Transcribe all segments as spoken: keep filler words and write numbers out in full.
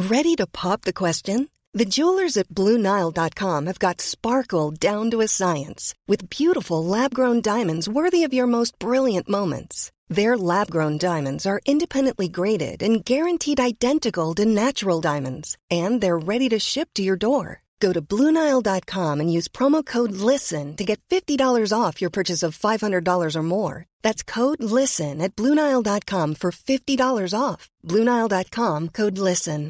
Ready to pop the question? The jewelers at Blue Nile dot com have got sparkle down to a science with beautiful lab-grown diamonds worthy of your most brilliant moments. Their lab-grown diamonds are independently graded and guaranteed identical to natural diamonds, and they're ready to ship to your door. Go to Blue Nile dot com and use promo code LISTEN to get fifty dollars off your purchase of five hundred dollars or more. That's code LISTEN at Blue Nile dot com for fifty dollars off. Blue Nile dot com, code LISTEN.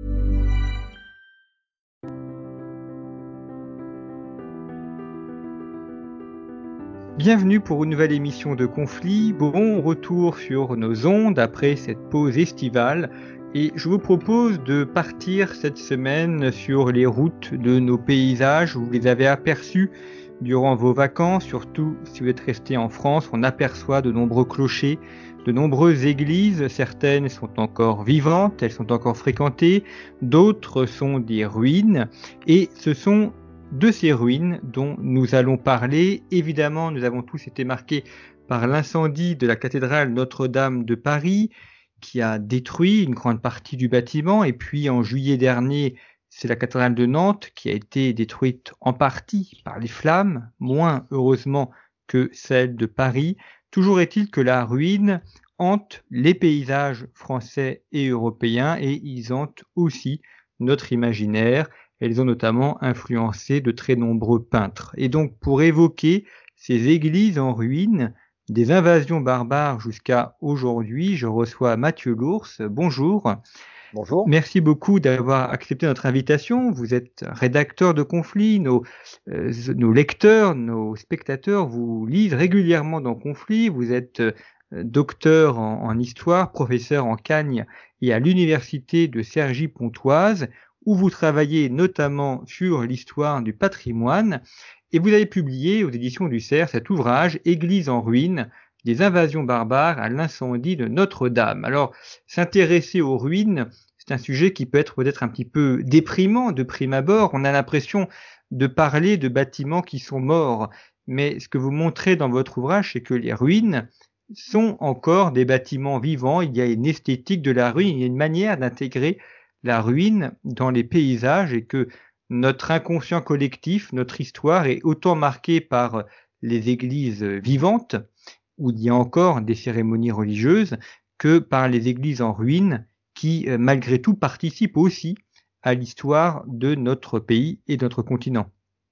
Bienvenue pour une nouvelle émission de Conflit. Bon retour sur nos ondes après cette pause estivale. Et je vous propose de partir cette semaine sur les routes de nos paysages. Vous les avez aperçus durant vos vacances, surtout si vous êtes resté en France. On aperçoit de nombreux clochers, de nombreuses églises. Certaines sont encore vivantes, elles sont encore fréquentées. D'autres sont des ruines. Et ce sont de ces ruines dont nous allons parler. Évidemment, nous avons tous été marqués par l'incendie de la cathédrale Notre-Dame de Paris, qui a détruit une grande partie du bâtiment. Et puis en juillet dernier, c'est la cathédrale de Nantes qui a été détruite en partie par les flammes, moins heureusement que celle de Paris. Toujours est-il que la ruine hante les paysages français et européens et ils hantent aussi notre imaginaire. Elles ont notamment influencé de très nombreux peintres. Et donc pour évoquer ces églises en ruine, des invasions barbares jusqu'à aujourd'hui, je reçois Mathieu Lours. Bonjour. Bonjour. Merci beaucoup d'avoir accepté notre invitation. Vous êtes rédacteur de Conflit. Nos, euh, nos lecteurs, nos spectateurs vous lisent régulièrement dans Conflit. Vous êtes euh, docteur en, en histoire, professeur en Cagne et à l'université de Cergy-Pontoise, où vous travaillez notamment sur l'histoire du patrimoine. Et vous avez publié aux éditions du Cerf cet ouvrage « Église en ruine, des invasions barbares à l'incendie de Notre-Dame ». Alors, s'intéresser aux ruines, c'est un sujet qui peut être peut-être un petit peu déprimant de prime abord. On a l'impression de parler de bâtiments qui sont morts. Mais ce que vous montrez dans votre ouvrage, c'est que les ruines sont encore des bâtiments vivants. Il y a une esthétique de la ruine, il y a une manière d'intégrer la ruine dans les paysages et que notre inconscient collectif, notre histoire est autant marquée par les églises vivantes, où il y a encore des cérémonies religieuses, que par les églises en ruine, qui malgré tout participent aussi à l'histoire de notre pays et de notre continent.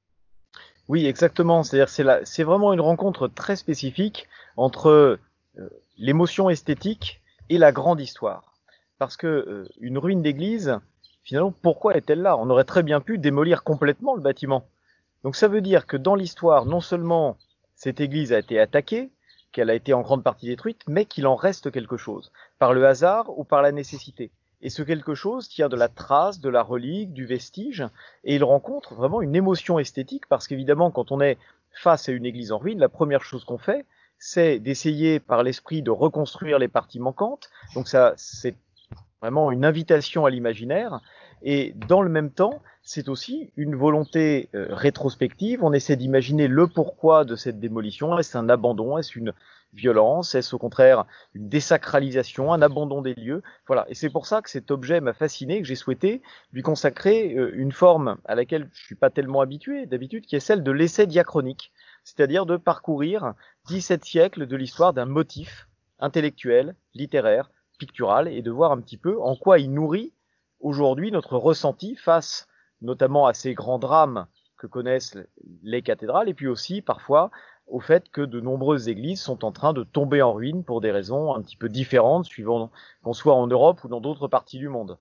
Oui, exactement. C'est-à-dire, c'est, la, c'est vraiment une rencontre très spécifique entre euh, l'émotion esthétique et la grande histoire. Parce que euh, une ruine d'église, finalement, pourquoi est-elle là ? On aurait très bien pu démolir complètement le bâtiment. Donc ça veut dire que dans l'histoire, non seulement cette église a été attaquée, qu'elle a été en grande partie détruite, mais qu'il en reste quelque chose, par le hasard ou par la nécessité. Et ce quelque chose tient de la trace, de la relique, du vestige, et il rencontre vraiment une émotion esthétique, parce qu'évidemment, quand on est face à une église en ruine, la première chose qu'on fait, c'est d'essayer par l'esprit de reconstruire les parties manquantes. Donc ça, c'est vraiment une invitation à l'imaginaire, et dans le même temps, c'est aussi une volonté euh, rétrospective. On essaie d'imaginer le pourquoi de cette démolition. Est-ce un abandon ? Est-ce une violence ? Est-ce au contraire une désacralisation, un abandon des lieux ? Voilà, et c'est pour ça que cet objet m'a fasciné, que j'ai souhaité lui consacrer euh, une forme à laquelle je suis pas tellement habitué d'habitude, qui est celle de l'essai diachronique, c'est-à-dire de parcourir dix-sept siècles de l'histoire d'un motif intellectuel, littéraire, pictural, et de voir un petit peu en quoi il nourrit aujourd'hui notre ressenti face notamment à ces grands drames que connaissent les cathédrales, et puis aussi parfois au fait que de nombreuses églises sont en train de tomber en ruine pour des raisons un petit peu différentes, suivant qu'on soit en Europe ou dans d'autres parties du monde.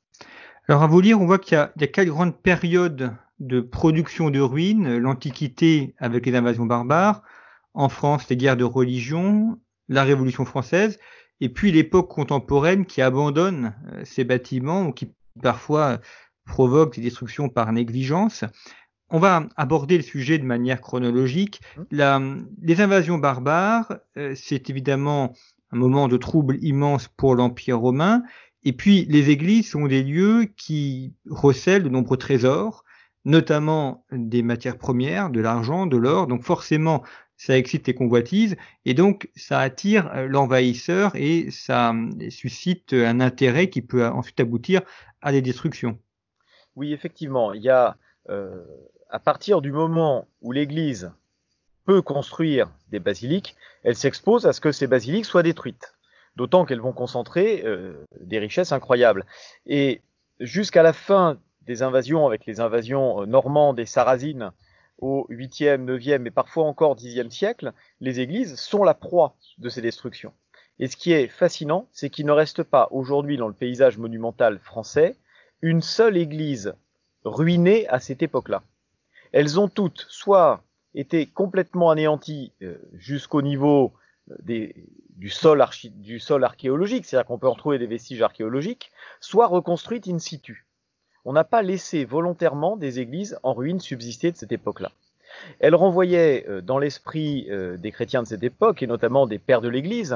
Alors à vous lire, on voit qu'il y a, il y a quatre grandes périodes de production de ruines. L'Antiquité avec les invasions barbares, en France les guerres de religion, la Révolution française, et puis l'époque contemporaine qui abandonne euh, ces bâtiments ou qui parfois provoque des destructions par négligence. On va aborder le sujet de manière chronologique. La, les invasions barbares, euh, c'est évidemment un moment de trouble immense pour l'Empire romain. Et puis les églises sont des lieux qui recèlent de nombreux trésors, notamment des matières premières, de l'argent, de l'or. Donc forcément, ça excite les convoitises, et donc ça attire l'envahisseur et ça suscite un intérêt qui peut ensuite aboutir à des destructions. Oui, effectivement, il y a, euh, à partir du moment où l'Église peut construire des basiliques, elle s'expose à ce que ces basiliques soient détruites. D'autant qu'elles vont concentrer euh, des richesses incroyables. Et jusqu'à la fin des invasions, avec les invasions normandes et sarrasines au huitième, neuvième et parfois encore dixième siècle, les églises sont la proie de ces destructions. Et ce qui est fascinant, c'est qu'il ne reste pas aujourd'hui dans le paysage monumental français une seule église ruinée à cette époque-là. Elles ont toutes soit été complètement anéanties euh, jusqu'au niveau des, du, sol archi, du sol archéologique, c'est-à-dire qu'on peut en retrouver des vestiges archéologiques, soit reconstruites in situ. On n'a pas laissé volontairement des églises en ruine subsister de cette époque-là. Elles renvoyaient euh, dans l'esprit euh, des chrétiens de cette époque, et notamment des pères de l'Église,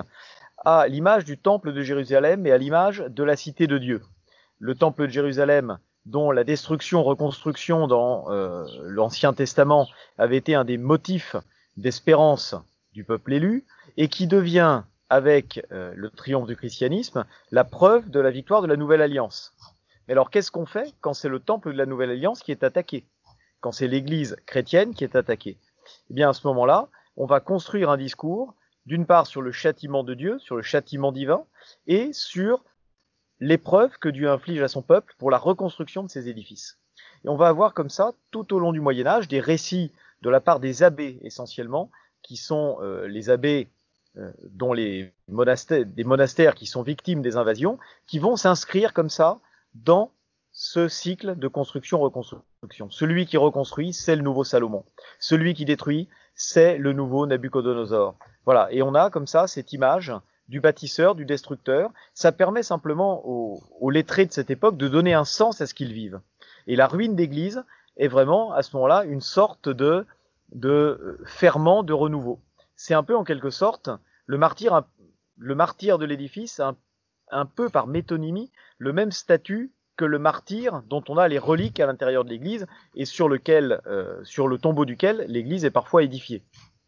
à l'image du temple de Jérusalem et à l'image de la cité de Dieu. Le temple de Jérusalem, dont la destruction, reconstruction dans euh, l'Ancien Testament avait été un des motifs d'espérance du peuple élu, et qui devient, avec euh, le triomphe du christianisme, la preuve de la victoire de la Nouvelle Alliance. Mais alors, qu'est-ce qu'on fait quand c'est le temple de la Nouvelle Alliance qui est attaqué? Quand c'est l'Église chrétienne qui est attaquée? Eh bien, à ce moment-là, on va construire un discours, d'une part sur le châtiment de Dieu, sur le châtiment divin, et sur l'épreuve que Dieu inflige à son peuple pour la reconstruction de ses édifices. Et on va avoir comme ça, tout au long du Moyen-Âge, des récits de la part des abbés essentiellement, qui sont euh, les abbés euh, dont les monastères, des monastères qui sont victimes des invasions, qui vont s'inscrire comme ça dans ce cycle de construction-reconstruction. Celui qui reconstruit, c'est le nouveau Salomon. Celui qui détruit, c'est le nouveau Nabuchodonosor. Voilà, et on a comme ça cette image du bâtisseur, du destructeur. Ça permet simplement aux, aux lettrés de cette époque de donner un sens à ce qu'ils vivent. Et la ruine d'église est vraiment, à ce moment-là, une sorte de, de ferment de renouveau. C'est un peu, en quelque sorte, le martyr, le martyr de l'édifice, un, un peu par métonymie, le même statut que le martyr dont on a les reliques à l'intérieur de l'église et sur lequel, euh, sur le tombeau duquel l'église est parfois édifiée.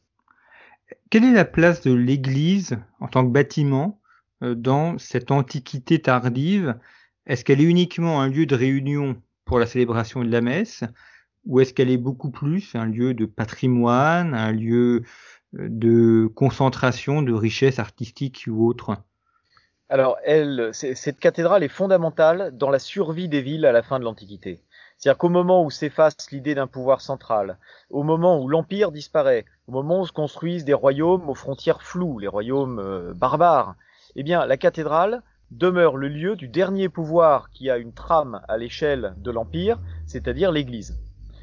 Quelle est la place de l'église en tant que bâtiment euh, dans cette antiquité tardive? Est-ce qu'elle est uniquement un lieu de réunion pour la célébration de la messe, ou est-ce qu'elle est beaucoup plus un lieu de patrimoine, un lieu de concentration de richesses artistiques ou autres? Alors, elle, cette cathédrale est fondamentale dans la survie des villes à la fin de l'Antiquité. C'est-à-dire qu'au moment où s'efface l'idée d'un pouvoir central, au moment où l'Empire disparaît, au moment où se construisent des royaumes aux frontières floues, les royaumes euh, barbares, eh bien, la cathédrale demeure le lieu du dernier pouvoir qui a une trame à l'échelle de l'Empire, c'est-à-dire l'Église.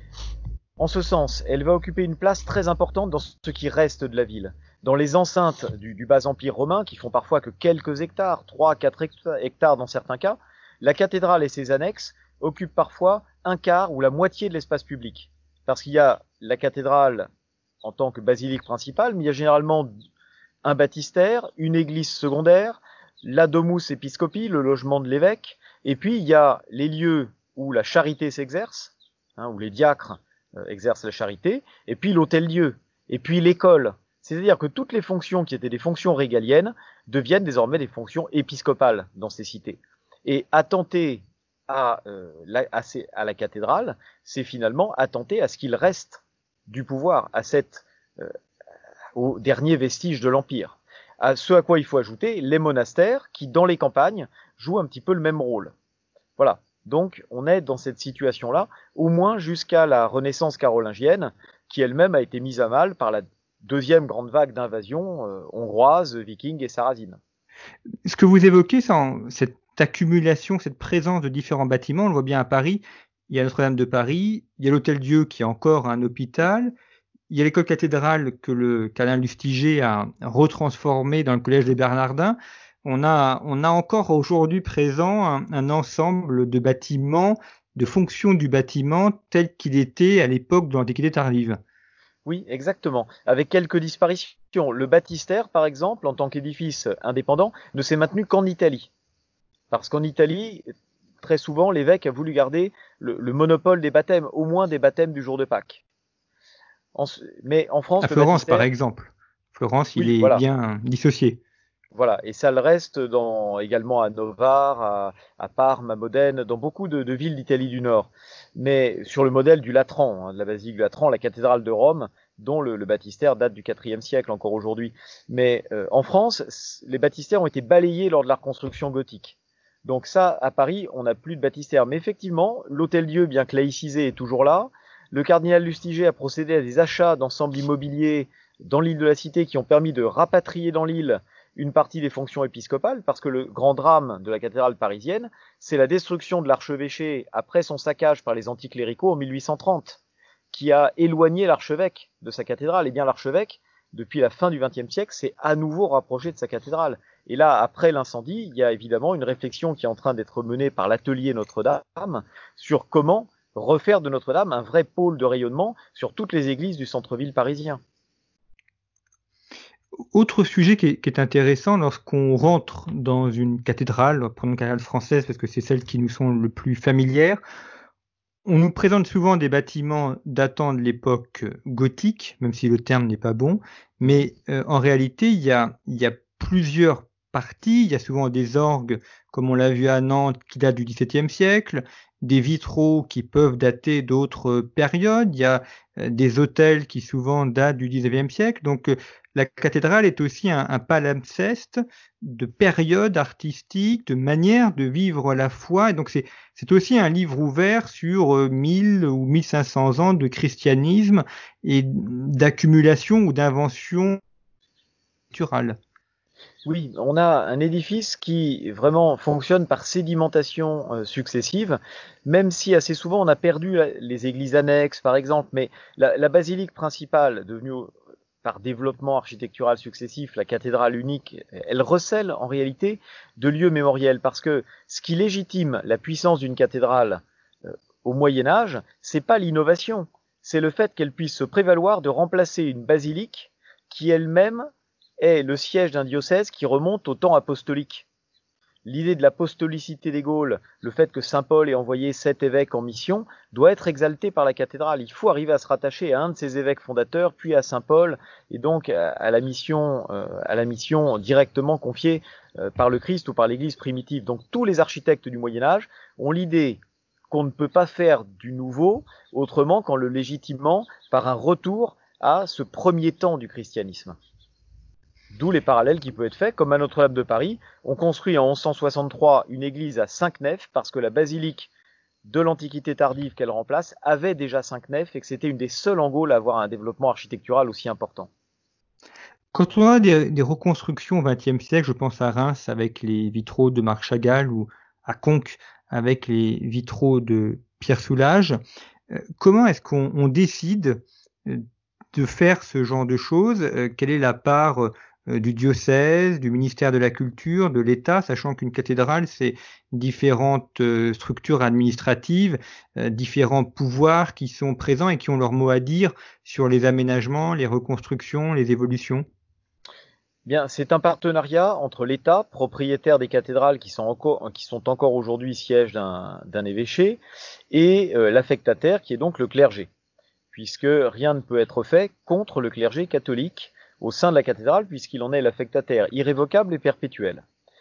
En ce sens, elle va occuper une place très importante dans ce qui reste de la ville. Dans les enceintes du, du bas empire romain, qui font parfois que quelques hectares, trois à quatre hectares dans certains cas, la cathédrale et ses annexes occupent parfois un quart ou la moitié de l'espace public. Parce qu'il y a la cathédrale en tant que basilique principale, mais il y a généralement un baptistère, une église secondaire, la domus episcopi, le logement de l'évêque, et puis il y a les lieux où la charité s'exerce, hein, où les diacres euh, exercent la charité, et puis l'hôtel-dieu, et puis l'école. C'est-à-dire que toutes les fonctions qui étaient des fonctions régaliennes deviennent désormais des fonctions épiscopales dans ces cités. Et attenter à, euh, la, à, ces, à la cathédrale, c'est finalement attenter à ce qu'il reste du pouvoir, à cette, euh, au dernier vestige de l'Empire. À ce à quoi il faut ajouter les monastères qui, dans les campagnes, jouent un petit peu le même rôle. Voilà. Donc, on est dans cette situation-là, au moins jusqu'à la Renaissance carolingienne, qui elle-même a été mise à mal par la deuxième grande vague d'invasion euh, hongroise, viking et sarrasine. Ce que vous évoquez, cette accumulation, cette présence de différents bâtiments, on le voit bien à Paris, il y a Notre-Dame de Paris, il y a l'Hôtel-Dieu qui est encore un hôpital, il y a l'école cathédrale que le Canal Lustiger a retransformé dans le collège des Bernardins. On a, on a encore aujourd'hui présent un, un ensemble de bâtiments, de fonctions du bâtiment tel qu'il était à l'époque de l'Antiquité tardive. Oui, exactement. Avec quelques disparitions. Le baptistère, par exemple, en tant qu'édifice indépendant, ne s'est maintenu qu'en Italie. Parce qu'en Italie, très souvent, l'évêque a voulu garder le, le monopole des baptêmes, au moins des baptêmes du jour de Pâques. En, mais en France, à Florence, baptistère, par exemple. Florence, il oui, est voilà. bien dissocié. Voilà, et ça le reste dans, également à Novare, à, à Parme, à Modène, dans beaucoup de, de villes d'Italie du Nord. Mais sur le modèle du Latran, hein, de la basilique du Latran, la cathédrale de Rome, dont le, le baptistère date du quatrième siècle encore aujourd'hui. Mais euh, en France, les baptistères ont été balayés lors de la reconstruction gothique. Donc ça, à Paris, on n'a plus de baptistère. Mais effectivement, l'Hôtel-Dieu, bien que laïcisé, est toujours là. Le cardinal Lustiger a procédé à des achats d'ensembles immobiliers dans l'île de la Cité qui ont permis de rapatrier dans l'île une partie des fonctions épiscopales, parce que le grand drame de la cathédrale parisienne, c'est la destruction de l'archevêché après son saccage par les anticléricaux en mille huit cent trente, qui a éloigné l'archevêque de sa cathédrale. Et bien l'archevêque, depuis la fin du vingtième siècle, s'est à nouveau rapproché de sa cathédrale. Et là, après l'incendie, il y a évidemment une réflexion qui est en train d'être menée par l'atelier Notre-Dame sur comment refaire de Notre-Dame un vrai pôle de rayonnement sur toutes les églises du centre-ville parisien. Autre sujet qui est, qui est intéressant, lorsqu'on rentre dans une cathédrale, prenons une cathédrale française parce que c'est celles qui nous sont le plus familières, on nous présente souvent des bâtiments datant de l'époque gothique, même si le terme n'est pas bon, mais euh, en réalité, il y a, il y a plusieurs parties. Il y a souvent des orgues, comme on l'a vu à Nantes, qui datent du dix-septième siècle, des vitraux qui peuvent dater d'autres périodes, il y a euh, des autels qui souvent datent du dix-neuvième siècle, donc euh, la cathédrale est aussi un, un palimpseste de périodes artistiques, de manières de vivre la foi, et donc c'est, c'est aussi un livre ouvert sur euh, mille ou mille cinq cents ans de christianisme et d'accumulation ou d'invention culturelle. Oui, on a un édifice qui vraiment fonctionne par sédimentation euh, successive, même si assez souvent on a perdu la, les églises annexes par exemple, mais la, la basilique principale, devenue par développement architectural successif, la cathédrale unique, elle recèle en réalité de lieux mémoriels, parce que ce qui légitime la puissance d'une cathédrale euh, au Moyen-Âge, c'est pas l'innovation, c'est le fait qu'elle puisse se prévaloir de remplacer une basilique qui elle-même est le siège d'un diocèse qui remonte au temps apostolique. L'idée de l'apostolicité des Gaules, le fait que saint Paul ait envoyé sept évêques en mission, doit être exalté par la cathédrale. Il faut arriver à se rattacher à un de ces évêques fondateurs, puis à saint Paul, et donc à la mission, euh, à la mission directement confiée euh, par le Christ ou par l'Église primitive. Donc tous les architectes du Moyen-Âge ont l'idée qu'on ne peut pas faire du nouveau autrement qu'en le légitimant par un retour à ce premier temps du christianisme. D'où les parallèles qui peuvent être faits, comme à Notre-Dame de Paris, on construit en onze cent soixante-trois une église à cinq nefs parce que la basilique de l'Antiquité tardive qu'elle remplace avait déjà cinq nefs et que c'était une des seules en Gaule à avoir un développement architectural aussi important. Quand on a des, des reconstructions au vingtième siècle, je pense à Reims avec les vitraux de Marc Chagall ou à Conques avec les vitraux de Pierre Soulages, euh, comment est-ce qu'on on décide de faire ce genre de choses? euh, Quelle est la part euh, du diocèse, du ministère de la Culture, de l'État, sachant qu'une cathédrale, c'est différentes euh, structures administratives, euh, différents pouvoirs qui sont présents et qui ont leur mot à dire sur les aménagements, les reconstructions, les évolutions? Bien, c'est un partenariat entre l'État, propriétaire des cathédrales qui sont encore, qui sont encore aujourd'hui siège d'un, d'un évêché, et euh, l'affectataire qui est donc le clergé, puisque rien ne peut être fait contre le clergé catholique au sein de la cathédrale, puisqu'il en est l'affectataire irrévocable et perpétuel.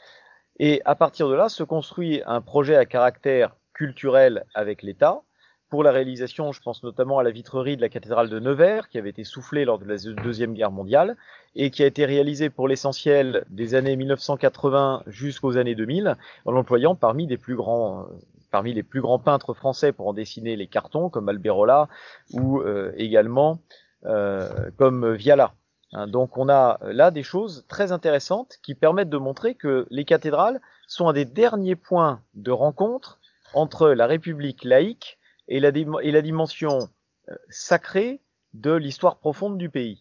Et à partir de là, se construit un projet à caractère culturel avec l'État. Pour la réalisation, je pense notamment à la vitrerie de la cathédrale de Nevers, qui avait été soufflée lors de la Deuxième Guerre mondiale, et qui a été réalisée pour l'essentiel des années mille neuf cent quatre-vingts jusqu'aux années deux mille, en employant parmi des plus grands... parmi les plus grands peintres français pour en dessiner les cartons, comme Alberola, ou euh, également euh, comme Viala. Hein, donc on a là des choses très intéressantes qui permettent de montrer que les cathédrales sont un des derniers points de rencontre entre la République laïque et la, dim- et la dimension euh, sacrée de l'histoire profonde du pays.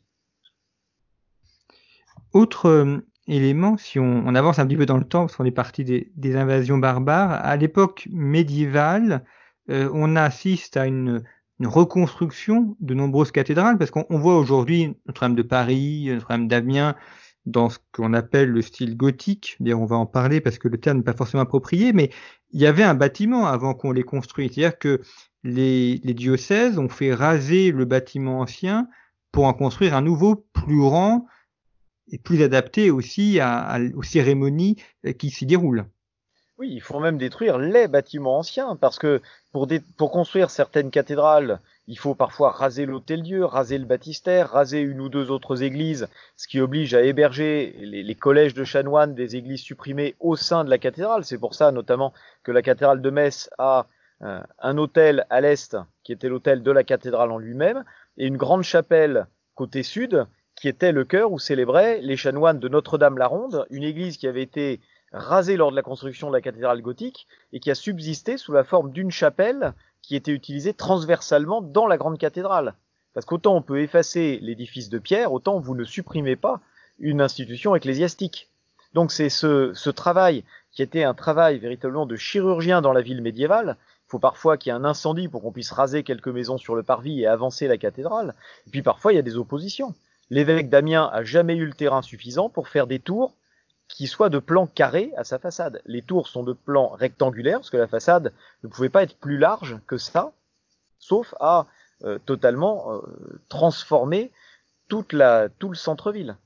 Autre euh, élément, si on, on avance un petit peu dans le temps, parce qu'on est parti des, des invasions barbares, à l'époque médiévale, euh, on assiste à une, une reconstruction de nombreuses cathédrales, parce qu'on on voit aujourd'hui Notre-Dame de Paris, Notre-Dame d'Amiens, dans ce qu'on appelle le style gothique. D'ailleurs, on va en parler parce que le terme n'est pas forcément approprié, mais il y avait un bâtiment avant qu'on les construise. C'est-à-dire que les, les diocèses ont fait raser le bâtiment ancien pour en construire un nouveau plus grand et plus adapté aussi à, à, aux cérémonies qui s'y déroulent. Oui, il faut même détruire les bâtiments anciens, parce que pour, dé- pour construire certaines cathédrales, il faut parfois raser l'hôtel-Dieu, raser le baptistère, raser une ou deux autres églises, ce qui oblige à héberger les, les collèges de chanoines des églises supprimées au sein de la cathédrale. C'est pour ça notamment que la cathédrale de Metz a euh, un autel à l'est, qui était l'autel de la cathédrale en lui-même, et une grande chapelle côté sud, qui était le chœur où célébraient les chanoines de Notre-Dame-la-Ronde, une église qui avait été rasée lors de la construction de la cathédrale gothique et qui a subsisté sous la forme d'une chapelle qui était utilisée transversalement dans la grande cathédrale. Parce qu'autant on peut effacer l'édifice de pierre, autant vous ne supprimez pas une institution ecclésiastique. Donc c'est ce, ce travail qui était un travail véritablement de chirurgien dans la ville médiévale. Il faut parfois qu'il y ait un incendie pour qu'on puisse raser quelques maisons sur le parvis et avancer la cathédrale. Et puis parfois il y a des oppositions. L'évêque d'Amiens a jamais eu le terrain suffisant pour faire des tours qui soient de plan carré à sa façade. Les tours sont de plan rectangulaire, parce que la façade ne pouvait pas être plus large que ça, sauf à euh, totalement euh, transformer toute la, tout le centre-ville.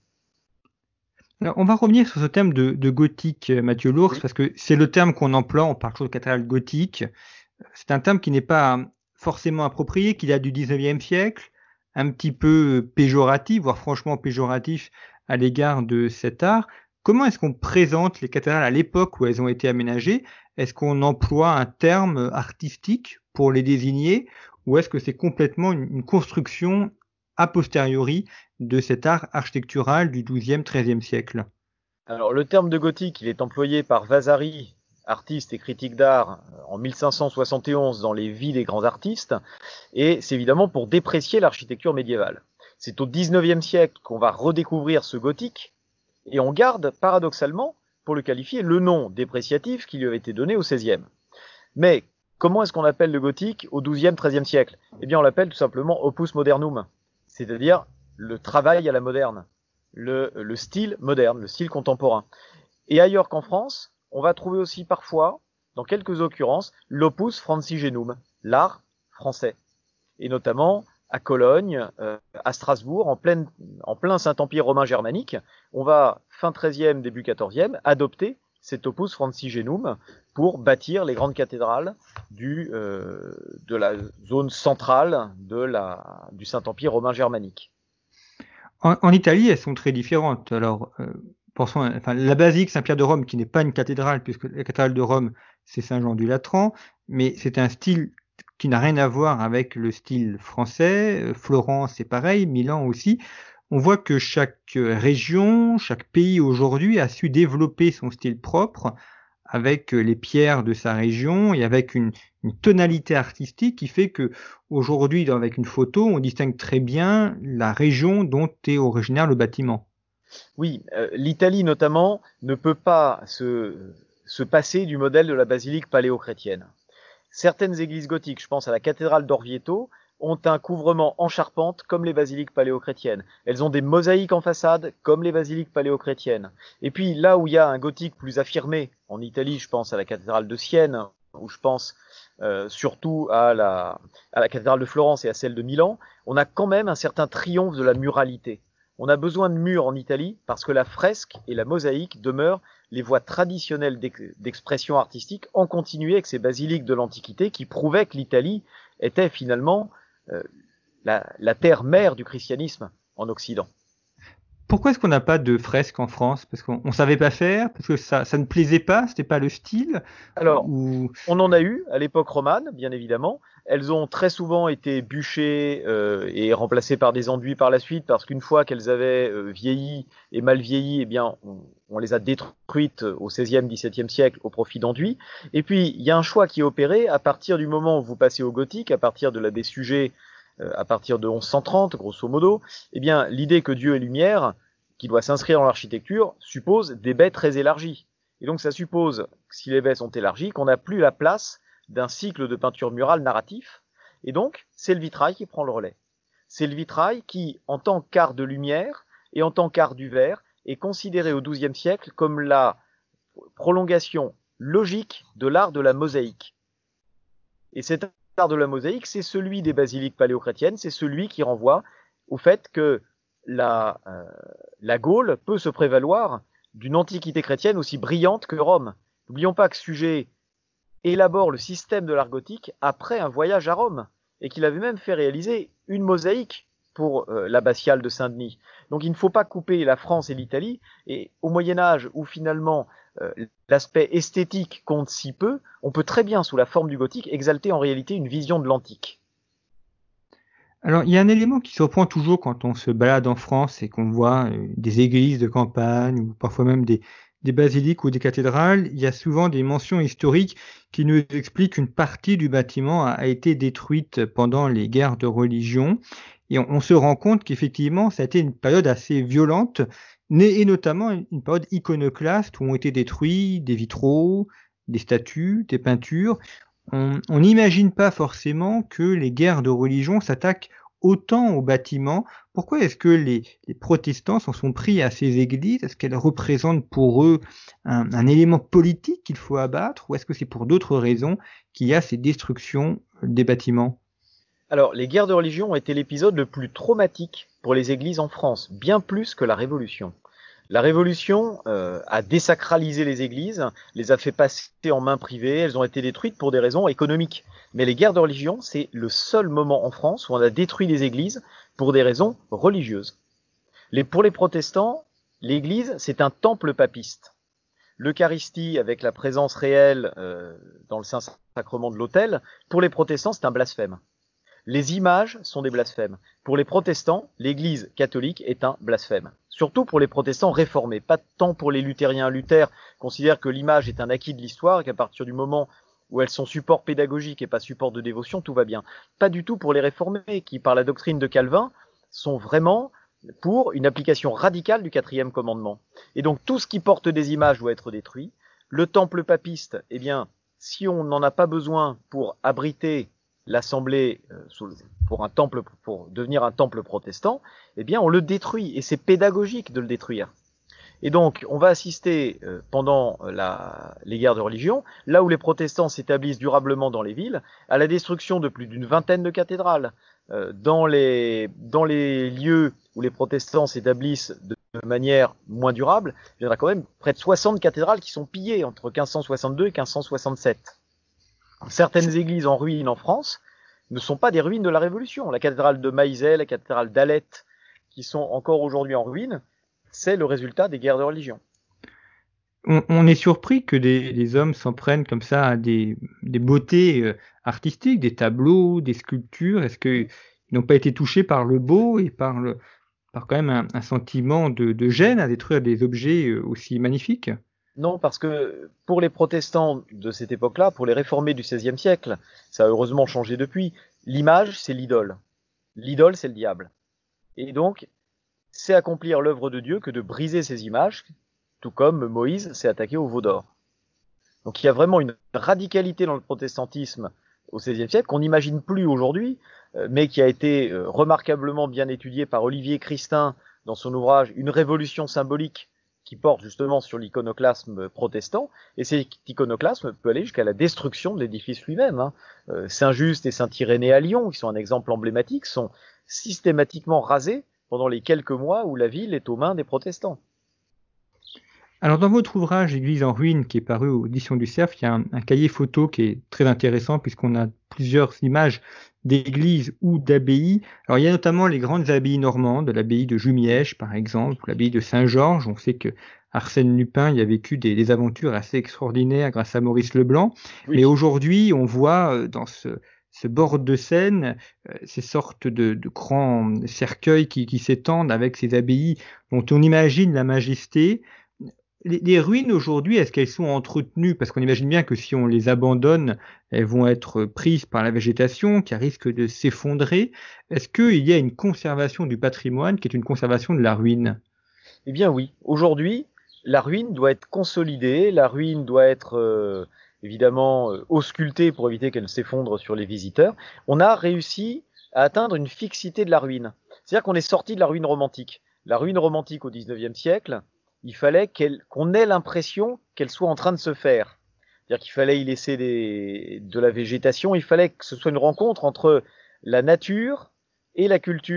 Alors, on va revenir sur ce thème de, de gothique, Mathieu Lours, Oui. parce que c'est le terme qu'on emploie, on parle toujours de cathédrale gothique. C'est un terme qui n'est pas forcément approprié, qui date du dix-neuvième siècle, un petit peu péjoratif, voire franchement péjoratif à l'égard de cet art. Comment est-ce qu'on présente les cathédrales à l'époque où elles ont été aménagées? Est-ce qu'on emploie un terme artistique pour les désigner, ou est-ce que c'est complètement une, une construction a posteriori de cet art architectural du douzième, treizième siècle? Alors le terme de gothique, il est employé par Vasari, artiste et critique d'art, en mille cinq cent soixante et onze dans les Vies des grands artistes, et c'est évidemment pour déprécier l'architecture médiévale. C'est au dix-neuvième siècle qu'on va redécouvrir ce gothique, et on garde, paradoxalement, pour le qualifier, le nom dépréciatif qui lui avait été donné au seizième. Mais comment est-ce qu'on appelle le gothique au douzième, treizième siècle? Eh bien, on l'appelle tout simplement opus modernum, c'est-à-dire le travail à la moderne, le, le style moderne, le style contemporain. Et ailleurs qu'en France, on va trouver aussi parfois, dans quelques occurrences, l'opus francigenum, l'art français, et notamment à Cologne, euh, à Strasbourg, en, pleine, en plein Saint-Empire romain germanique, on va, fin treizième, début quatorzième, adopter cet opus francigenum pour bâtir les grandes cathédrales du, euh, de la zone centrale de la, du Saint-Empire romain germanique. En, en Italie, elles sont très différentes. Alors, euh, pensons, à, enfin, la basilique Saint-Pierre de Rome, qui n'est pas une cathédrale, puisque la cathédrale de Rome, c'est Saint-Jean du Latran, mais c'est un style qui n'a rien à voir avec le style français. Florence, c'est pareil, Milan aussi. On voit que chaque région, chaque pays aujourd'hui a su développer son style propre avec les pierres de sa région et avec une, une tonalité artistique qui fait que aujourd'hui, avec une photo, on distingue très bien la région dont est originaire le bâtiment. Oui, euh, l'Italie notamment ne peut pas se, se passer du modèle de la basilique paléochrétienne. Certaines églises gothiques, je pense à la cathédrale d'Orvieto, ont un couvrement en charpente comme les basiliques paléochrétiennes. Elles ont des mosaïques en façade comme les basiliques paléochrétiennes. Et puis là où il y a un gothique plus affirmé, en Italie, je pense à la cathédrale de Sienne, ou je pense euh, surtout à la, à la cathédrale de Florence et à celle de Milan, on a quand même un certain triomphe de la muralité. On a besoin de murs en Italie parce que la fresque et la mosaïque demeurent les voies traditionnelles d'expression artistique en continué avec ces basiliques de l'Antiquité qui prouvaient que l'Italie était finalement euh, la, la terre mère du christianisme en Occident. Pourquoi est-ce qu'on n'a pas de fresques en France? Parce qu'on ne savait pas faire? Parce que ça, ça ne plaisait pas? C'était pas le style? Alors, ou... on en a eu à l'époque romane, bien évidemment. Elles ont très souvent été bûchées euh, et remplacées par des enduits par la suite, parce qu'une fois qu'elles avaient euh, vieilli et mal vieilli, eh bien, on, on les a détruites au seizième, dix-septième siècle au profit d'enduits. Et puis, il y a un choix qui est opéré à partir du moment où vous passez au gothique, à partir de la des sujets, euh, à partir de onze cent trente, grosso modo. Eh bien, l'idée que Dieu est lumière, qui doit s'inscrire dans l'architecture, suppose des baies très élargies. Et donc, ça suppose, si les baies sont élargies, qu'on n'a plus la place d'un cycle de peinture murale narratif, et donc c'est le vitrail qui prend le relais. C'est le vitrail qui, en tant qu'art de lumière et en tant qu'art du verre, est considéré au douzième siècle comme la prolongation logique de l'art de la mosaïque. Et cet art de la mosaïque, c'est celui des basiliques paléochrétiennes, c'est celui qui renvoie au fait que la, euh, la Gaule peut se prévaloir d'une antiquité chrétienne aussi brillante que Rome. N'oublions pas que Suger élabore le système de l'art gothique après un voyage à Rome, et qu'il avait même fait réaliser une mosaïque pour euh, l'abbatiale de Saint-Denis. Donc il ne faut pas couper la France et l'Italie, et au Moyen-Âge, où finalement euh, l'aspect esthétique compte si peu, on peut très bien, sous la forme du gothique, exalter en réalité une vision de l'antique. Alors, il y a un élément qui surprend toujours quand on se balade en France et qu'on voit euh, des églises de campagne ou parfois même des, des basiliques ou des cathédrales. Il y a souvent des mentions historiques qui nous expliquent qu'une partie du bâtiment a, a été détruite pendant les guerres de religion. Et on, on se rend compte qu'effectivement, ça a été une période assez violente, et notamment une période iconoclaste où ont été détruits des vitraux, des statues, des peintures. On n'imagine pas forcément que les guerres de religion s'attaquent autant aux bâtiments. Pourquoi est-ce que les, les protestants s'en sont pris à ces églises? Est-ce qu'elles représentent pour eux un, un élément politique qu'il faut abattre, ou est-ce que c'est pour d'autres raisons qu'il y a ces destructions des bâtiments? Alors, les guerres de religion ont été l'épisode le plus traumatique pour les églises en France, bien plus que la Révolution. La Révolution euh, a désacralisé les églises, les a fait passer en mains privées, elles ont été détruites pour des raisons économiques. Mais les guerres de religion, c'est le seul moment en France où on a détruit les églises pour des raisons religieuses. Les, pour les protestants, l'église, c'est un temple papiste. L'Eucharistie, avec la présence réelle euh, dans le Saint-Sacrement de l'autel, pour les protestants, c'est un blasphème. Les images sont des blasphèmes. Pour les protestants, l'église catholique est un blasphème. Surtout pour les protestants réformés, pas tant pour les luthériens. Luther considère que l'image est un acquis de l'histoire et qu'à partir du moment où elles sont support pédagogique et pas support de dévotion, tout va bien. Pas du tout pour les réformés qui, par la doctrine de Calvin, sont vraiment pour une application radicale du quatrième commandement. Et donc tout ce qui porte des images doit être détruit. Le temple papiste, eh bien, si on n'en a pas besoin pour abriter l'assemblée euh, pour un temple, pour devenir un temple protestant, eh bien on le détruit et c'est pédagogique de le détruire. Et donc on va assister euh, pendant la, les guerres de religion, là où les protestants s'établissent durablement dans les villes, à la destruction de plus d'une vingtaine de cathédrales. Euh, dans les dans les lieux où les protestants s'établissent de, de manière moins durable, il y en a quand même près de soixante cathédrales qui sont pillées entre quinze cent soixante-deux et quinze cent soixante-sept. Certaines églises en ruine en France ne sont pas des ruines de la Révolution. La cathédrale de Maillezais, la cathédrale d'Alette, qui sont encore aujourd'hui en ruine, c'est le résultat des guerres de religion. On, on est surpris que des, des hommes s'en prennent comme ça à des, des beautés euh, artistiques, des tableaux, des sculptures. Est-ce qu'ils n'ont pas été touchés par le beau et par, le, par quand même un, un sentiment de, de gêne à détruire des objets aussi magnifiques ? Non, parce que pour les protestants de cette époque-là, pour les réformés du seizième siècle, ça a heureusement changé depuis, l'image, c'est l'idole. L'idole, c'est le diable. Et donc, c'est accomplir l'œuvre de Dieu que de briser ces images, tout comme Moïse s'est attaqué au veau d'or. Donc il y a vraiment une radicalité dans le protestantisme au seizième siècle qu'on n'imagine plus aujourd'hui, mais qui a été remarquablement bien étudiée par Olivier Christin dans son ouvrage « Une révolution symbolique », qui porte justement sur l'iconoclasme protestant, et cet iconoclasme peut aller jusqu'à la destruction de l'édifice lui-même. Hein. Euh, Saint-Just et Saint-Irénée à Lyon, qui sont un exemple emblématique, sont systématiquement rasés pendant les quelques mois où la ville est aux mains des protestants. Alors dans votre ouvrage Église en ruine, qui est paru aux éditions du Cerf, il y a un, un cahier photo qui est très intéressant puisqu'on a plusieurs images d'églises ou d'abbayes. Alors il y a notamment les grandes abbayes normandes, l'abbaye de Jumièges par exemple, l'abbaye de Saint-Georges. On sait que Arsène Lupin y a vécu des, des aventures assez extraordinaires grâce à Maurice Leblanc. Oui. Mais aujourd'hui, on voit dans ce, ce bord de Seine euh, ces sortes de, de grands cercueils qui, qui s'étendent avec ces abbayes dont on imagine la majesté. Les, les ruines aujourd'hui, est-ce qu'elles sont entretenues? Parce qu'on imagine bien que si on les abandonne, elles vont être prises par la végétation qui risque de s'effondrer. Est-ce qu'il y a une conservation du patrimoine qui est une conservation de la ruine? Eh bien oui. Aujourd'hui, la ruine doit être consolidée, la ruine doit être euh, évidemment euh, auscultée pour éviter qu'elle s'effondre sur les visiteurs. On a réussi à atteindre une fixité de la ruine. C'est-à-dire qu'on est sorti de la ruine romantique. La ruine romantique au dix-neuvième siècle, il fallait qu'elle, qu'on ait l'impression qu'elle soit en train de se faire. C'est-à-dire qu'il fallait y laisser des, de la végétation, il fallait que ce soit une rencontre entre la nature et la culture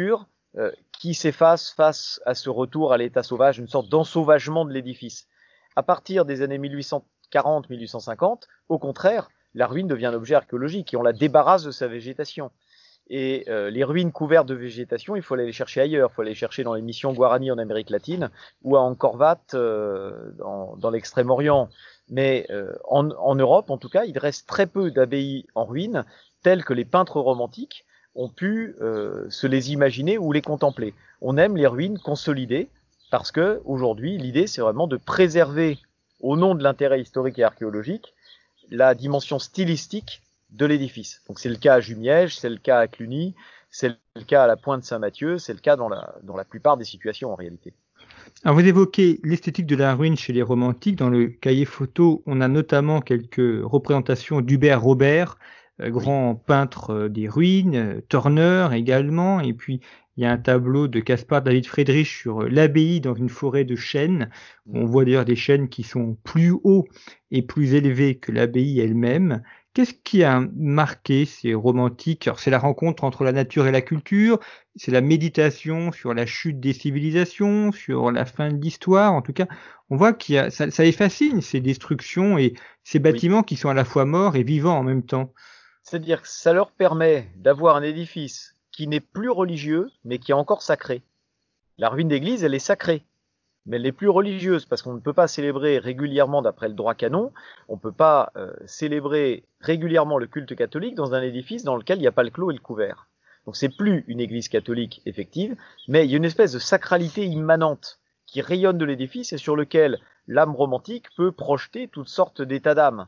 euh, qui s'efface face à ce retour à l'état sauvage, une sorte d'ensauvagement de l'édifice. À partir des années mille huit cent quarante mille huit cent cinquante, au contraire, la ruine devient un objet archéologique et on la débarrasse de sa végétation. Et euh, les ruines couvertes de végétation, il faut aller les chercher ailleurs. Il faut aller les chercher dans les missions Guarani en Amérique latine ou à Angkor Wat euh, dans, dans l'extrême-orient. Mais euh, en, en Europe, en tout cas, il reste très peu d'abbayes en ruine, telles que les peintres romantiques ont pu euh, se les imaginer ou les contempler. On aime les ruines consolidées parce que aujourd'hui, l'idée, c'est vraiment de préserver, au nom de l'intérêt historique et archéologique, la dimension stylistique de l'édifice. Donc c'est le cas à Jumièges, c'est le cas à Cluny, c'est le cas à la Pointe Saint-Mathieu, c'est le cas dans la, dans la plupart des situations en réalité. Alors vous évoquez l'esthétique de la ruine chez les romantiques. Dans le cahier photo, on a notamment quelques représentations d'Hubert Robert, euh, grand peintre euh, des ruines, euh, Turner également, et puis il y a un tableau de Caspar David Friedrich sur l'abbaye dans une forêt de chênes. On voit d'ailleurs des chênes qui sont plus hauts et plus élevés que l'abbaye elle-même. Qu'est-ce qui a marqué ces romantiques? Alors, c'est la rencontre entre la nature et la culture, c'est la méditation sur la chute des civilisations, sur la fin de l'histoire. En tout cas, on voit qu'il y a, ça, ça les fascine, ces destructions et ces bâtiments oui. qui sont à la fois morts et vivants en même temps. C'est-à-dire que ça leur permet d'avoir un édifice qui n'est plus religieux, mais qui est encore sacré. La ruine d'église, elle est sacrée, mais elle n'est plus religieuse, parce qu'on ne peut pas célébrer régulièrement d'après le droit canon, on ne peut pas euh, célébrer régulièrement le culte catholique dans un édifice dans lequel il n'y a pas le clos et le couvert. Donc c'est plus une église catholique effective, mais il y a une espèce de sacralité immanente qui rayonne de l'édifice et sur lequel l'âme romantique peut projeter toutes sortes d'états d'âme.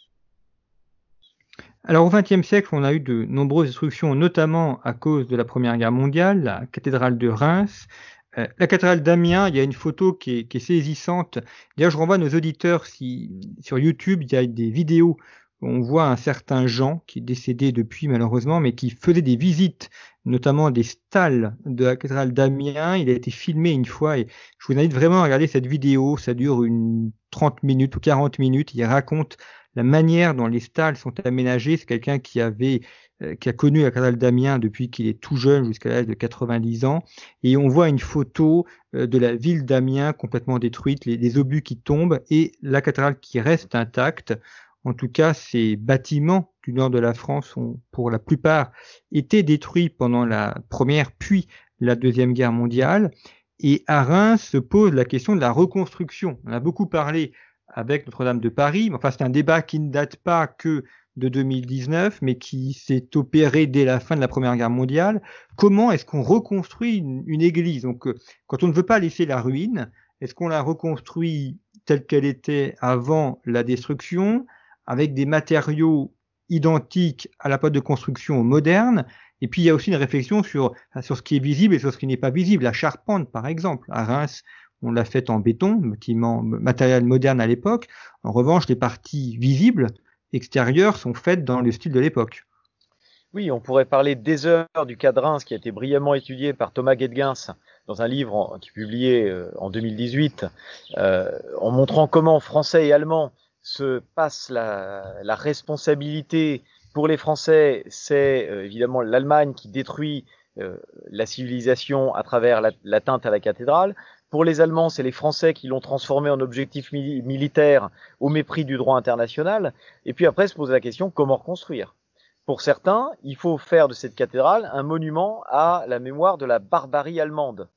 Alors au vingtième siècle, on a eu de nombreuses destructions, notamment à cause de la Première Guerre mondiale, la cathédrale de Reims, euh, la cathédrale d'Amiens. Il y a une photo qui est, qui est saisissante. D'ailleurs, je renvoie nos auditeurs, si sur YouTube, il y a des vidéos où on voit un certain Jean, qui est décédé depuis malheureusement, mais qui faisait des visites, notamment des stalles de la cathédrale d'Amiens. Il a été filmé une fois et je vous invite vraiment à regarder cette vidéo. Ça dure une trente minutes ou quarante minutes. Il raconte la manière dont les stalles sont aménagées. C'est quelqu'un qui avait, euh, qui a connu la cathédrale d'Amiens depuis qu'il est tout jeune jusqu'à l'âge de quatre-vingt-dix ans. Et on voit une photo euh, de la ville d'Amiens complètement détruite, les, les obus qui tombent et la cathédrale qui reste intacte. En tout cas, ces bâtiments du nord de la France ont, pour la plupart, été détruits pendant la première puis la deuxième guerre mondiale. Et à Reims se pose la question de la reconstruction. On a beaucoup parlé avec Notre-Dame de Paris. Enfin, c'est un débat qui ne date pas que de deux mille dix-neuf, mais qui s'est opéré dès la fin de la Première Guerre mondiale. Comment est-ce qu'on reconstruit une, une église? Donc, quand on ne veut pas laisser la ruine, est-ce qu'on la reconstruit telle qu'elle était avant la destruction, avec des matériaux identiques à la période de construction moderne? Et puis, il y a aussi une réflexion sur, sur ce qui est visible et sur ce qui n'est pas visible. La charpente, par exemple, à Reims, on l'a faite en béton, bâtiment, matériel moderne à l'époque. En revanche, les parties visibles, extérieures, sont faites dans le style de l'époque. Oui, on pourrait parler des heures du cas de Reims qui a été brillamment étudié par Thomas Guedgens dans un livre en, qui est publié euh, en deux mille dix-huit, euh, en montrant comment Français et Allemands se passent la, la responsabilité. Pour les Français, c'est euh, évidemment l'Allemagne qui détruit euh, la civilisation à travers la, l'atteinte à la cathédrale. Pour les Allemands, c'est les Français qui l'ont transformé en objectif mi- militaire au mépris du droit international. Et puis après se pose la question, comment reconstruire? Pour certains, il faut faire de cette cathédrale un monument à la mémoire de la barbarie allemande.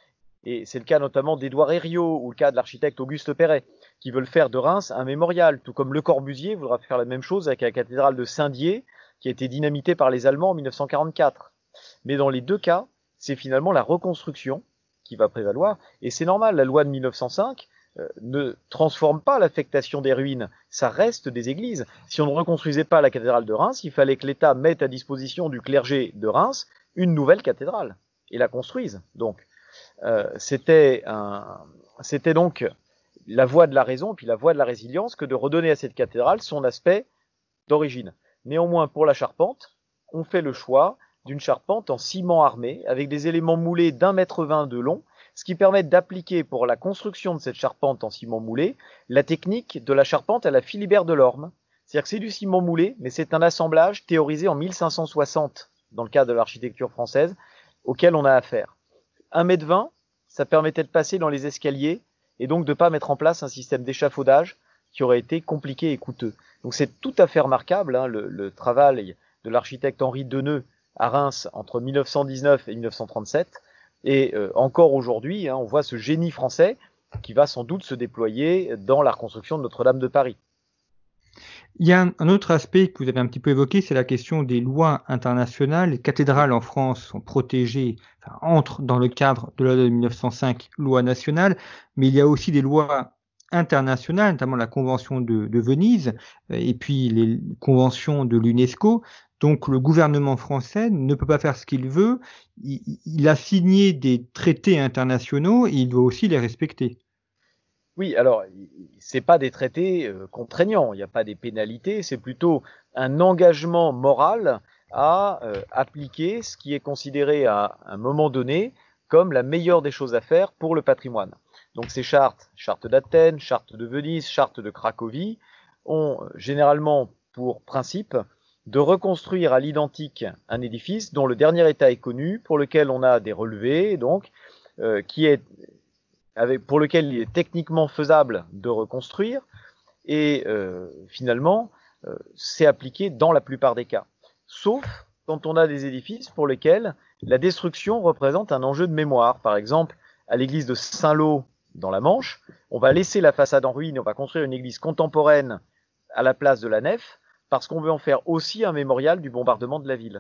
Et c'est le cas notamment d'Édouard Herriot ou le cas de l'architecte Auguste Perret, qui veulent faire de Reims un mémorial, tout comme Le Corbusier voudra faire la même chose avec la cathédrale de Saint-Dié, qui a été dynamitée par les Allemands en mille neuf cent quarante-quatre. Mais dans les deux cas, c'est finalement la reconstruction qui va prévaloir, et c'est normal, la loi de mille neuf cent cinq euh, ne transforme pas l'affectation des ruines, ça reste des églises. Si on ne reconstruisait pas la cathédrale de Reims, il fallait que l'État mette à disposition du clergé de Reims une nouvelle cathédrale, et la construise. Donc, euh, c'était, un, c'était donc la voie de la raison, puis la voie de la résilience, que de redonner à cette cathédrale son aspect d'origine. Néanmoins, pour la charpente, on fait le choix d'une charpente en ciment armé, avec des éléments moulés d'un mètre vingt de long, ce qui permet d'appliquer pour la construction de cette charpente en ciment moulé, la technique de la charpente à la Philibert Delorme. C'est-à-dire que c'est du ciment moulé, mais c'est un assemblage théorisé en mille cinq cent soixante, dans le cadre de l'architecture française, auquel on a affaire. un mètre vingt, ça permettait de passer dans les escaliers et donc de pas mettre en place un système d'échafaudage qui aurait été compliqué et coûteux. Donc c'est tout à fait remarquable, hein, le, le travail de l'architecte Henri Deneux à Reims entre mille neuf cent dix-neuf et mille neuf cent trente-sept. Et euh, encore aujourd'hui, hein, on voit ce génie français qui va sans doute se déployer dans la reconstruction de Notre-Dame de Paris. Il y a un, un autre aspect que vous avez un petit peu évoqué, c'est la question des lois internationales. Les cathédrales en France sont protégées, enfin, entrent dans le cadre de la loi de mille neuf cent cinq, loi nationale, mais il y a aussi des lois internationales, notamment la Convention de, de Venise et puis les conventions de l'UNESCO. Donc le gouvernement français ne peut pas faire ce qu'il veut. Il, il a signé des traités internationaux et il doit aussi les respecter. Oui, alors c'est pas des traités euh, contraignants, il n'y a pas des pénalités, c'est plutôt un engagement moral à euh, appliquer ce qui est considéré à un moment donné comme la meilleure des choses à faire pour le patrimoine. Donc ces chartes, charte d'Athènes, charte de Venise, charte de Cracovie, ont généralement pour principe de reconstruire à l'identique un édifice dont le dernier état est connu, pour lequel on a des relevés, donc euh, qui est avec, pour lequel il est techniquement faisable de reconstruire, et euh, finalement, euh, c'est appliqué dans la plupart des cas. Sauf quand on a des édifices pour lesquels la destruction représente un enjeu de mémoire. Par exemple, à l'église de Saint-Lô, dans la Manche, on va laisser la façade en ruine et on va construire une église contemporaine à la place de la nef, parce qu'on veut en faire aussi un mémorial du bombardement de la ville.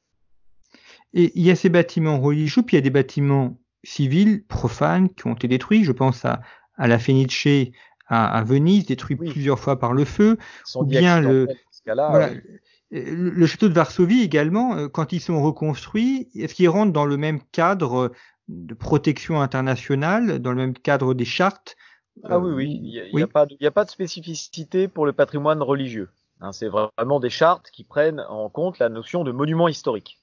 Et il y a ces bâtiments religieux, puis il y a des bâtiments civils, profanes, qui ont été détruits. Je pense à, à la Fenice à, à Venise, détruit oui. plusieurs fois par le feu, ou bien le, voilà, oui. le, le château de Varsovie également, quand ils sont reconstruits, est-ce qu'ils rentrent dans le même cadre de protection internationale, dans le même cadre des chartes? Ah oui, oui, il n'y a, oui. a, a pas de spécificité pour le patrimoine religieux. Hein, c'est vraiment des chartes qui prennent en compte la notion de monument historique.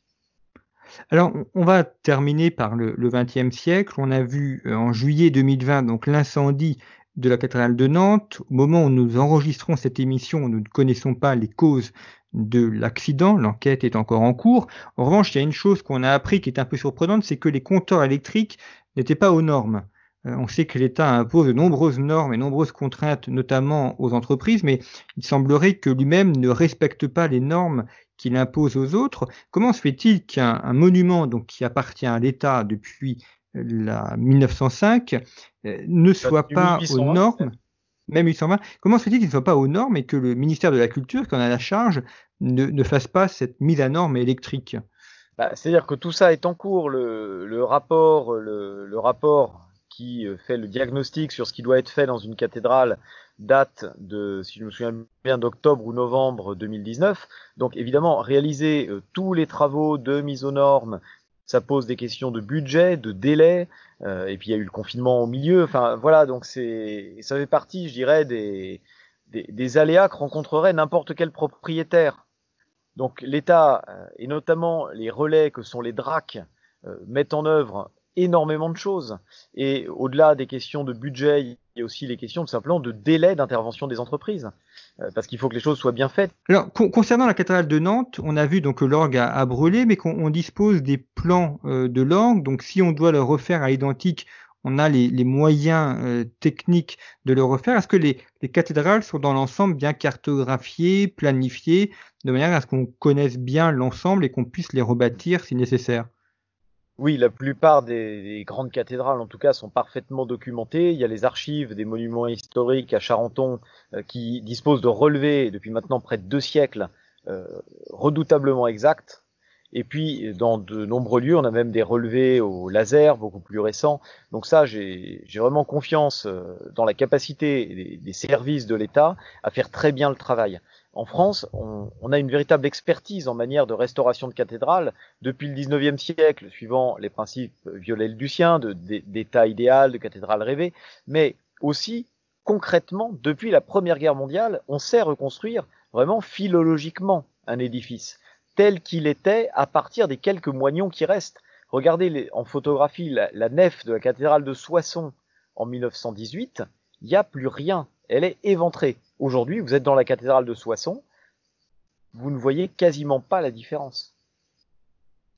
Alors, on va terminer par le vingtième siècle. On a vu euh, en juillet deux mille vingt donc l'incendie de la cathédrale de Nantes. Au moment où nous enregistrons cette émission, nous ne connaissons pas les causes de l'accident. L'enquête est encore en cours. En revanche, il y a une chose qu'on a appris qui est un peu surprenante, c'est que les compteurs électriques n'étaient pas aux normes. Euh, on sait que l'État impose de nombreuses normes et nombreuses contraintes, notamment aux entreprises, mais il semblerait que lui-même ne respecte pas les normes qu'il impose aux autres. Comment se fait-il qu'un un monument donc, qui appartient à l'État depuis la mille neuf cent cinq euh, ne soit pas aux normes, même huit cent vingt, comment se fait-il qu'il ne soit pas aux normes et que le ministère de la Culture, qui en a la charge, ne, ne fasse pas cette mise à norme électrique? Bah, c'est-à-dire que tout ça est en cours. Le, le rapport, le, le rapport qui fait le diagnostic sur ce qui doit être fait dans une cathédrale date de, si je me souviens bien, d'octobre ou novembre deux mille dix-neuf. Donc évidemment, réaliser euh, tous les travaux de mise aux normes, ça pose des questions de budget, de délai, euh, et puis il y a eu le confinement au milieu. Enfin voilà, donc c'est, ça fait partie, je dirais, des, des, des aléas que rencontrerait n'importe quel propriétaire. Donc l'État, euh, et notamment les relais que sont les D R A C, euh, mettent en œuvre énormément de choses. Et au-delà des questions de budget, il y a aussi les questions tout simplement de délai d'intervention des entreprises. Euh, parce qu'il faut que les choses soient bien faites. Alors, con- concernant la cathédrale de Nantes, on a vu donc que l'orgue a, a brûlé, mais qu'on on dispose des plans euh, de l'orgue. Donc, si on doit le refaire à l'identique, on a les, les moyens euh, techniques de le refaire. Est-ce que les, les cathédrales sont dans l'ensemble bien cartographiées, planifiées, de manière à ce qu'on connaisse bien l'ensemble et qu'on puisse les rebâtir si nécessaire? Oui, la plupart des, des grandes cathédrales, en tout cas, sont parfaitement documentées. Il y a les archives des monuments historiques à Charenton euh, qui disposent de relevés depuis maintenant près de deux siècles euh, redoutablement exacts. Et puis, dans de nombreux lieux, on a même des relevés au laser, beaucoup plus récents. Donc ça, j'ai, j'ai vraiment confiance dans la capacité des, des services de l'État à faire très bien le travail. En France, on, on a une véritable expertise en matière de restauration de cathédrales depuis le dix-neuvième siècle, suivant les principes Viollet-le-Ducien, de, de, d'état idéal, de cathédrale rêvée, mais aussi, concrètement, depuis la Première Guerre mondiale, on sait reconstruire vraiment philologiquement un édifice tel qu'il était à partir des quelques moignons qui restent. Regardez les, en photographie la, la nef de la cathédrale de Soissons en mille neuf cent dix-huit, il n'y a plus rien, elle est éventrée. Aujourd'hui, vous êtes dans la cathédrale de Soissons, vous ne voyez quasiment pas la différence.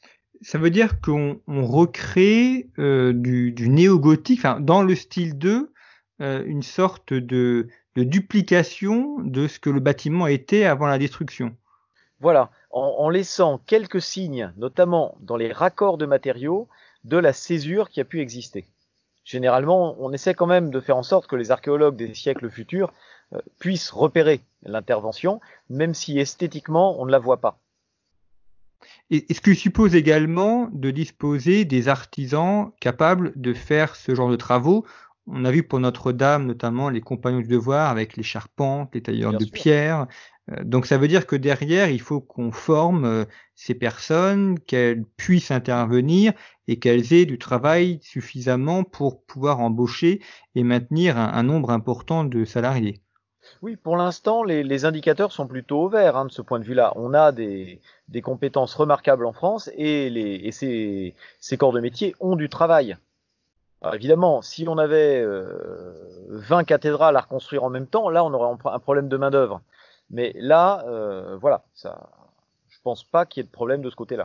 ça veut dire qu'on on recrée euh, du, du néo-gothique, enfin, dans le style deux, euh, une sorte de, de duplication de ce que le bâtiment était avant la destruction. Voilà, en, en laissant quelques signes, notamment dans les raccords de matériaux, de la césure qui a pu exister. Généralement, on essaie quand même de faire en sorte que les archéologues des siècles futurs euh, puissent repérer l'intervention, même si esthétiquement on ne la voit pas. Et, et ce qui suppose également de disposer des artisans capables de faire ce genre de travaux. On a vu pour Notre-Dame notamment les compagnons du devoir avec les charpentes, les tailleurs Bien de sûr. pierre. Euh, donc ça veut dire que derrière, il faut qu'on forme euh, ces personnes, qu'elles puissent intervenir et qu'elles aient du travail suffisamment pour pouvoir embaucher et maintenir un, un nombre important de salariés. Oui, pour l'instant, les, les indicateurs sont plutôt au vert hein, de ce point de vue-là. On a des, des compétences remarquables en France et, les, et ces, ces corps de métier ont du travail. Alors évidemment, si on avait euh, vingt cathédrales à reconstruire en même temps, là, on aurait un problème de main-d'œuvre. Mais là, euh, voilà, ça, je pense pas qu'il y ait de problème de ce côté-là.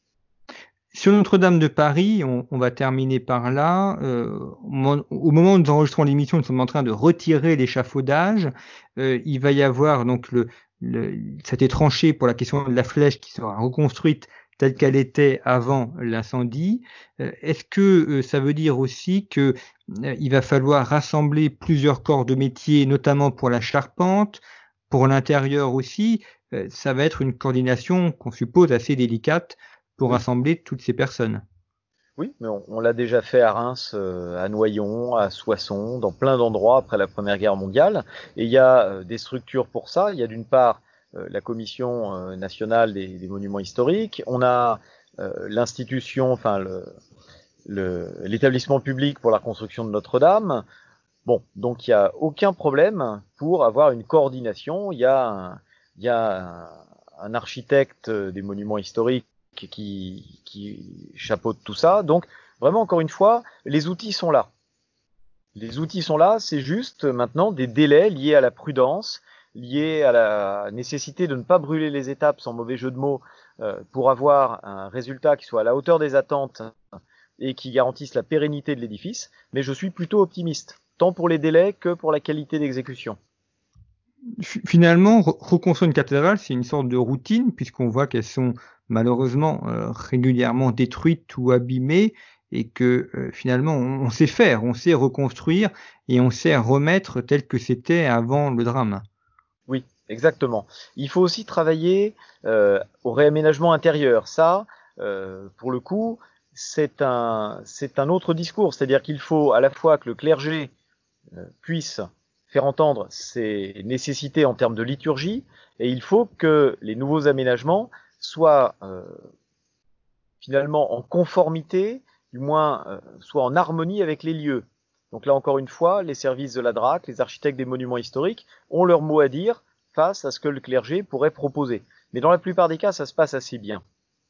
Sur Notre-Dame de Paris, on, on va terminer par là. Euh, au moment où nous enregistrons l'émission, nous sommes en train de retirer l'échafaudage. Euh, il va y avoir donc le, le, ça a été tranché pour la question de la flèche qui sera reconstruite telle qu'elle était avant l'incendie. Euh, est-ce que euh, ça veut dire aussi que euh, il va falloir rassembler plusieurs corps de métier, notamment pour la charpente, pour l'intérieur aussi? Euh, ça va être une coordination qu'on suppose assez délicate pour Oui. rassembler toutes ces personnes. Oui, mais on, on l'a déjà fait à Reims, euh, à Noyon, à Soissons, dans plein d'endroits après la Première Guerre mondiale. Et il y a euh, des structures pour ça. Il y a d'une part euh, la Commission euh, nationale des, des monuments historiques. On a euh, l'institution, enfin le, le, l'établissement public pour la construction de Notre-Dame. Bon, donc il n'y a aucun problème pour avoir une coordination. Il y a un, il y a un, un architecte des monuments historiques qui, qui chapeaute tout ça. Donc, vraiment, encore une fois, les outils sont là. Les outils sont là, c'est juste maintenant des délais liés à la prudence, liés à la nécessité de ne pas brûler les étapes, sans mauvais jeu de mots, euh, pour avoir un résultat qui soit à la hauteur des attentes et qui garantisse la pérennité de l'édifice. Mais je suis plutôt optimiste, tant pour les délais que pour la qualité d'exécution. Finalement, reconstruire une cathédrale, c'est une sorte de routine, puisqu'on voit qu'elles sont malheureusement euh, régulièrement détruites ou abîmées, et que euh, finalement, on, on sait faire, on sait reconstruire, et on sait remettre tel que c'était avant le drame. Oui, exactement. Il faut aussi travailler euh, au réaménagement intérieur. Ça, euh, pour le coup, c'est un, c'est un autre discours. C'est-à-dire qu'il faut à la fois que le clergé euh, puisse faire entendre ses nécessités en termes de liturgie, et il faut que les nouveaux aménagements soient euh, finalement en conformité, du moins euh, soient en harmonie avec les lieux. Donc là encore une fois, les services de la D R A C, les architectes des monuments historiques, ont leur mot à dire face à ce que le clergé pourrait proposer. Mais dans la plupart des cas, ça se passe assez bien.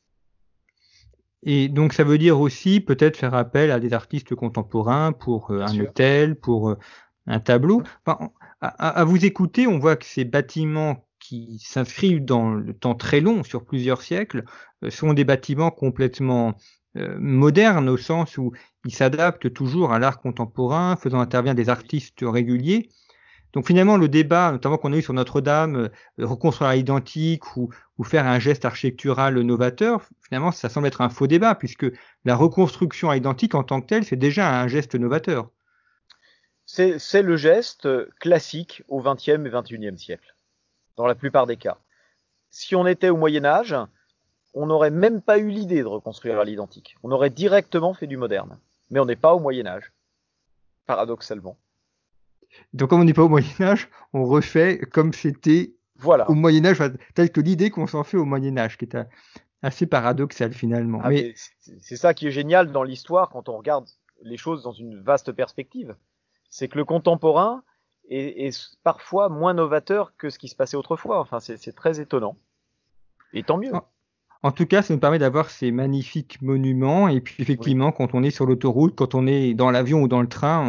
Et donc ça veut dire aussi peut-être faire appel à des artistes contemporains pour euh, un hôtel, pour euh, un tableau. Enfin, à, à vous écouter, on voit que ces bâtiments qui s'inscrivent dans le temps très long, sur plusieurs siècles, euh, sont des bâtiments complètement euh, modernes au sens où ils s'adaptent toujours à l'art contemporain, faisant intervenir des artistes réguliers. Donc finalement, le débat, notamment qu'on a eu sur Notre-Dame, euh, reconstruire à l'identique ou, ou faire un geste architectural novateur, finalement, ça semble être un faux débat, puisque la reconstruction à l'identique en tant que telle, c'est déjà un geste novateur. C'est, c'est le geste classique au vingtième et vingt et unième siècle, dans la plupart des cas. Si on était au Moyen-Âge, on n'aurait même pas eu l'idée de reconstruire à l'identique. On aurait directement fait du moderne. Mais on n'est pas au Moyen-Âge, paradoxalement. Donc comme on n'est pas au Moyen-Âge, on refait comme c'était voilà. au Moyen-Âge, telle que l'idée qu'on s'en fait au Moyen-Âge, qui est assez paradoxal finalement. Ah, mais... mais c'est, c'est ça qui est génial dans l'histoire quand on regarde les choses dans une vaste perspective. C'est que le contemporain est, est parfois moins novateur que ce qui se passait autrefois. Enfin, c'est, c'est très étonnant. Et tant mieux. En, en tout cas, ça nous permet d'avoir ces magnifiques monuments. Et puis effectivement, oui. Quand on est sur l'autoroute, quand on est dans l'avion ou dans le train,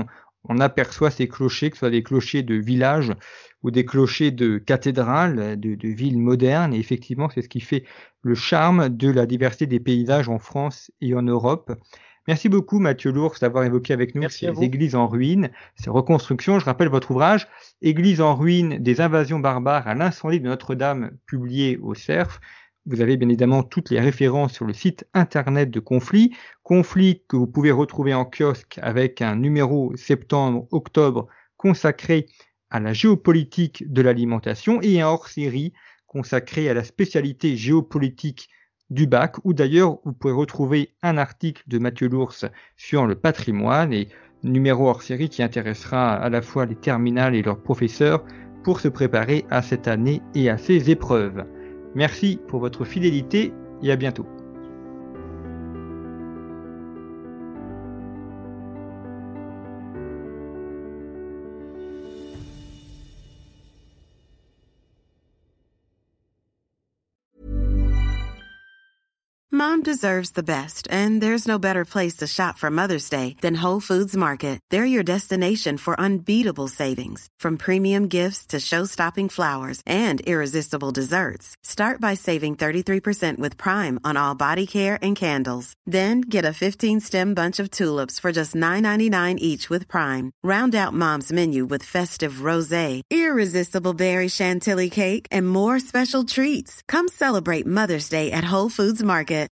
on aperçoit ces clochers, que ce soit des clochers de village ou des clochers de cathédrales, de, de villes modernes. Et effectivement, c'est ce qui fait le charme de la diversité des paysages en France et en Europe. Merci beaucoup Mathieu Lours d'avoir évoqué avec nous Merci ces églises en ruine, ces reconstructions. Je rappelle votre ouvrage « Églises en ruine, des invasions barbares à l'incendie de Notre-Dame » publié au Cerf. Vous avez bien évidemment toutes les références sur le site internet de Conflit. Conflit que vous pouvez retrouver en kiosque avec un numéro septembre-octobre consacré à la géopolitique de l'alimentation et un hors-série consacré à la spécialité géopolitique du bac, où d'ailleurs vous pouvez retrouver un article de Mathieu Lours sur le patrimoine et numéro hors série qui intéressera à la fois les terminales et leurs professeurs pour se préparer à cette année et à ces épreuves. Merci pour votre fidélité et à bientôt. Mom deserves the best, and there's no better place to shop for Mother's Day than Whole Foods Market. They're your destination for unbeatable savings, from premium gifts to show-stopping flowers and irresistible desserts. Start by saving thirty-three percent with Prime on all body care and candles. Then get a fifteen-stem bunch of tulips for just nine ninety-nine each with Prime. Round out Mom's menu with festive rosé, irresistible berry chantilly cake, and more special treats. Come celebrate Mother's Day at Whole Foods Market.